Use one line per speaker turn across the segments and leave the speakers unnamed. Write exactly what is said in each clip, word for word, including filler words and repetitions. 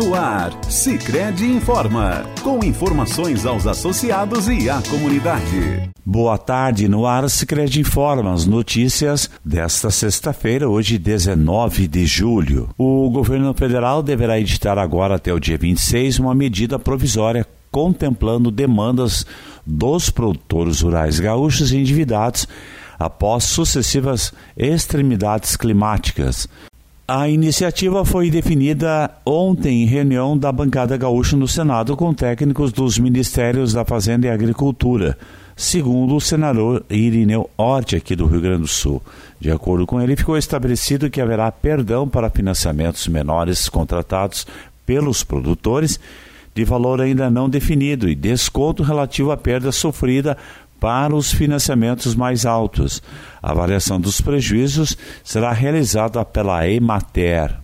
No ar, Sicredi informa, com informações aos associados e à comunidade.
Boa tarde, no ar Sicredi informa, as notícias desta sexta-feira, hoje dezenove de julho. O governo federal deverá editar agora até o dia vinte e seis uma medida provisória contemplando demandas dos produtores rurais gaúchos e endividados após sucessivas extremidades climáticas. A iniciativa foi definida ontem em reunião da bancada gaúcha no Senado com técnicos dos Ministérios da Fazenda e Agricultura, segundo o senador Irineu Orte, aqui do Rio Grande do Sul. De acordo com ele, ficou estabelecido que haverá perdão para financiamentos menores contratados pelos produtores de valor ainda não definido e desconto relativo à perda sofrida para os financiamentos mais altos. A avaliação dos prejuízos será realizada pela Emater.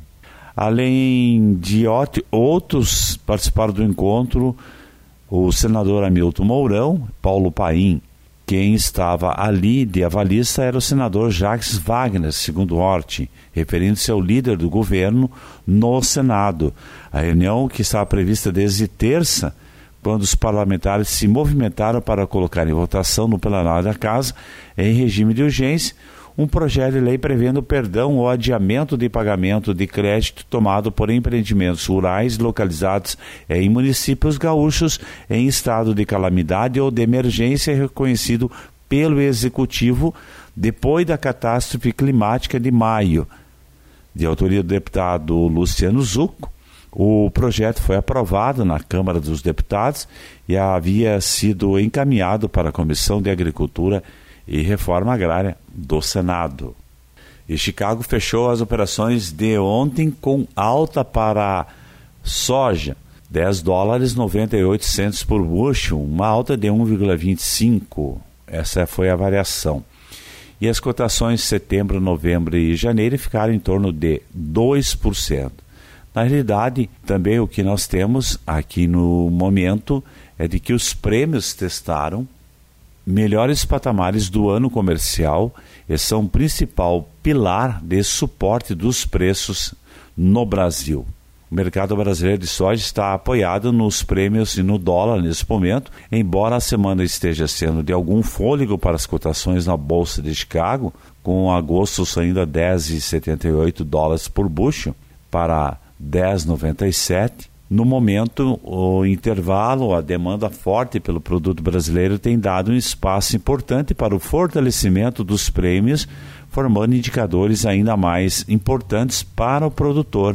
Além de outros, participaram do encontro o senador Hamilton Mourão, Paulo Paim. Quem estava ali de avalista era o senador Jacques Wagner, segundo Orte, referindo-se ao líder do governo no Senado. A reunião, que estava prevista desde terça, quando os parlamentares se movimentaram para colocar em votação no plenário da Casa, em regime de urgência, um projeto de lei prevendo perdão ou adiamento de pagamento de crédito tomado por empreendimentos rurais localizados em municípios gaúchos em estado de calamidade ou de emergência reconhecido pelo Executivo depois da catástrofe climática de maio. De autoria do deputado Luciano Zucco, o projeto foi aprovado na Câmara dos Deputados e havia sido encaminhado para a Comissão de Agricultura e Reforma Agrária do Senado. E Chicago fechou as operações de ontem com alta para soja, dez dólares e noventa e oito centavos por bushel, uma alta de um vírgula vinte e cinco. Essa foi a variação. E as cotações de setembro, novembro e janeiro ficaram em torno de dois por cento. Na realidade, também o que nós temos aqui no momento é de que os prêmios testaram melhores patamares do ano comercial e são o principal pilar de suporte dos preços no Brasil. O mercado brasileiro de soja está apoiado nos prêmios e no dólar nesse momento, embora a semana esteja sendo de algum fôlego para as cotações na Bolsa de Chicago, com agosto saindo a dez vírgula setenta e oito dólares por bushel para dez vírgula noventa e sete. No momento, o intervalo, a demanda forte pelo produto brasileiro tem dado um espaço importante para o fortalecimento dos prêmios, formando indicadores ainda mais importantes para o produtor.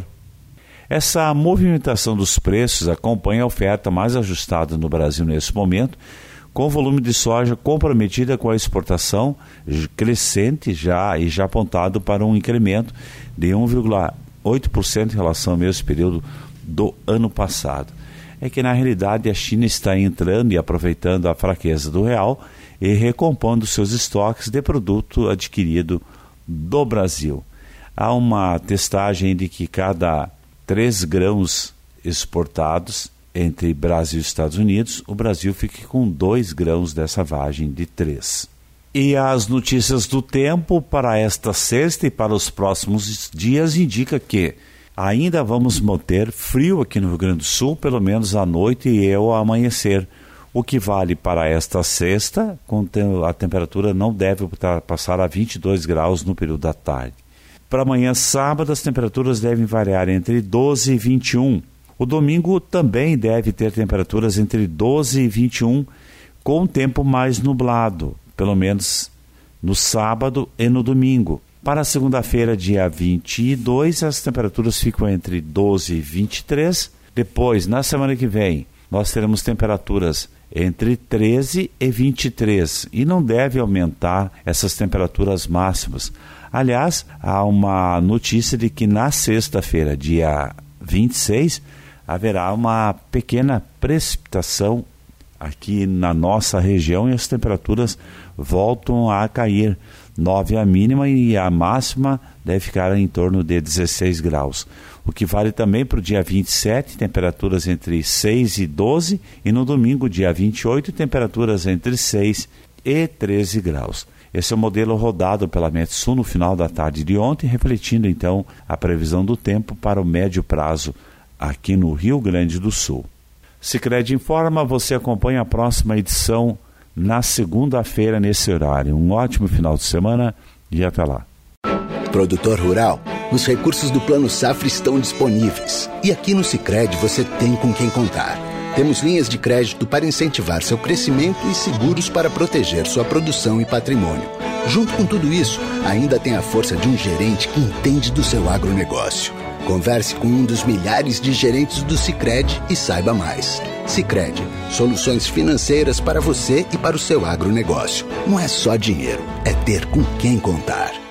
Essa movimentação dos preços acompanha a oferta mais ajustada no Brasil nesse momento, com o volume de soja comprometida com a exportação crescente já e já apontado para um incremento de um vírgula oito por cento em relação ao mesmo período do ano passado. É que na realidade a China está entrando e aproveitando a fraqueza do real e recompondo seus estoques de produto adquirido do Brasil. Há uma testagem de que cada três grãos exportados entre Brasil e Estados Unidos, o Brasil fique com dois grãos dessa vagem de três. E as notícias do tempo para esta sexta e para os próximos dias indica que ainda vamos manter frio aqui no Rio Grande do Sul, pelo menos à noite e ao amanhecer. O que vale para esta sexta, a temperatura não deve passar a vinte e dois graus no período da tarde. Para amanhã, sábado, as temperaturas devem variar entre doze e vinte e um. O domingo também deve ter temperaturas entre doze e vinte e um, com o tempo mais nublado, pelo menos no sábado e no domingo. Para a segunda-feira, dia vinte e dois, as temperaturas ficam entre doze e vinte e três. Depois, na semana que vem, nós teremos temperaturas entre treze e vinte e três e não deve aumentar essas temperaturas máximas. Aliás, há uma notícia de que na sexta-feira, dia vinte e seis, haverá uma pequena precipitação aqui na nossa região e as temperaturas voltam a cair. nove a mínima e a máxima deve ficar em torno de dezesseis graus. O que vale também para o dia vinte e sete, temperaturas entre seis e doze, e no domingo, dia vinte e oito, temperaturas entre seis e treze graus. Esse é o modelo rodado pela Metsu no final da tarde de ontem, refletindo então a previsão do tempo para o médio prazo aqui no Rio Grande do Sul. Sicredi Informa, você acompanha a próxima edição na segunda-feira nesse horário. Um ótimo final de semana e até lá.
Produtor rural, os recursos do Plano Safra estão disponíveis. E aqui no Sicredi você tem com quem contar. Temos linhas de crédito para incentivar seu crescimento e seguros para proteger sua produção e patrimônio. Junto com tudo isso, ainda tem a força de um gerente que entende do seu agronegócio. Converse com um dos milhares de gerentes do Sicredi e saiba mais. Sicredi, soluções financeiras para você e para o seu agronegócio. Não é só dinheiro, é ter com quem contar.